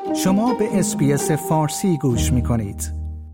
شما به اس‌بی‌اس فارسی گوش می‌کنید.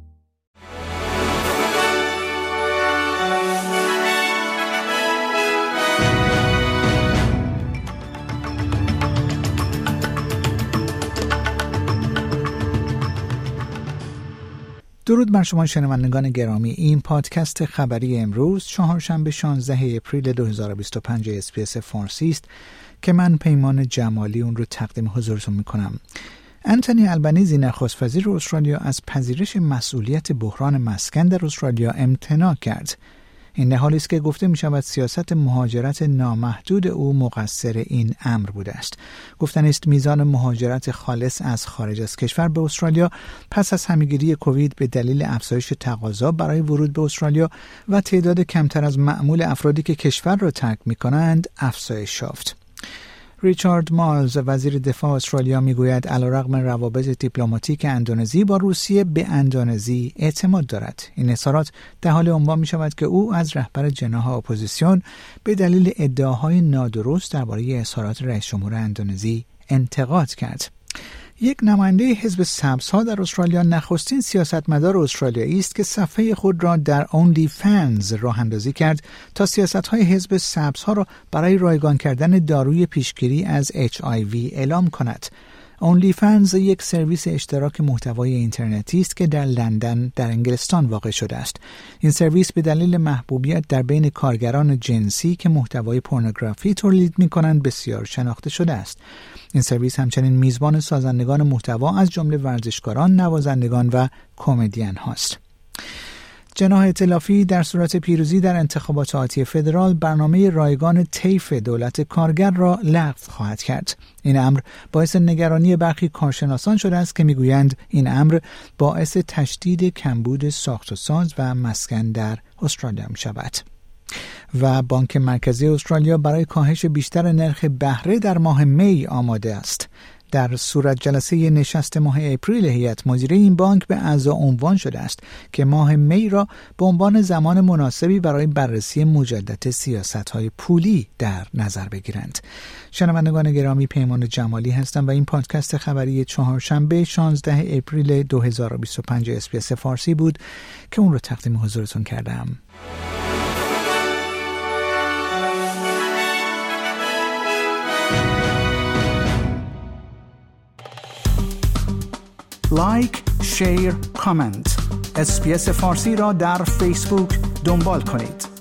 درود بر شما شنوندگان گرامی. این پادکست خبری امروز چهارشنبه 16 اپریل 2025 اس‌بی‌اس فارسی است که من پیمان جمالی اون رو تقدیم حضورتون میکنم. انتونی البنیزی نخست وزیر استرالیا از پذیرش مسئولیت بحران مسکن در استرالیا امتناع کرد. این در حالی است که گفته می شود سیاست مهاجرت نامحدود او مقصر این امر بوده است. گفتن است میزان مهاجرت خالص از خارج از کشور به استرالیا پس از همه‌گیری کووید به دلیل افزایش تقاضا برای ورود به استرالیا و تعداد کمتر از معمول افرادی که کشور را ترک می کنند افزایش یافت. ریچارد مالز وزیر دفاع استرالیا میگوید علیرغم روابط دیپلماتیک اندونزی با روسیه به اندونزی اعتماد دارد. این اظهارات در حال عنوان می شود که او از رهبر جناح اپوزیسیون به دلیل ادعاهای نادرست درباره اظهارات رئیس جمهور اندونزی انتقاد کرد. یک نماینده حزب سبزها در استرالیا نخستین سیاستمدار استرالیایی است که صفحه خود را در اونلی فنز راه اندازی کرد تا سیاست‌های حزب سبزها را برای رایگان کردن داروی پیشگیری از HIV اعلام کند. اونلی فنز یک سرویس اشتراک محتوای اینترنتی است که در لندن در انگلستان واقع شده است. این سرویس به دلیل محبوبیت در بین کارگران جنسی که محتوای پورنوگرافی تولید می‌کنند بسیار شناخته شده است. این سرویس همچنین میزبان سازندگان محتوا از جمله ورزشکاران، نوازندگان و کمدین هاست. جناح ائتلافی در صورت پیروزی در انتخابات آتی فدرال برنامه رایگان طیف دولت کارگر را لغو خواهد کرد. این امر باعث نگرانی برخی کارشناسان شده است که میگویند این امر باعث تشدید کمبود ساخت و ساز و مسکن در استرالیا می شود. و بانک مرکزی استرالیا برای کاهش بیشتر نرخ بهره در ماه می آماده است. در صورت جلسه نشست ماه اپریل هیئت مدیره این بانک به اعضا عنوان شده است که ماه می را به عنوان زمان مناسبی برای بررسی مجدد سیاست‌های پولی در نظر بگیرند. شنوندگان گرامی، پیمان جمالی هستم و این پادکست خبری چهارشنبه 16 اپریل 2025 اس‌بی‌اس فارسی بود که اون رو تقدیم حضورتون کردم. لایک، شیر، کامنت. اس‌بی‌اس فارسی را در فیسبوک دنبال کنید.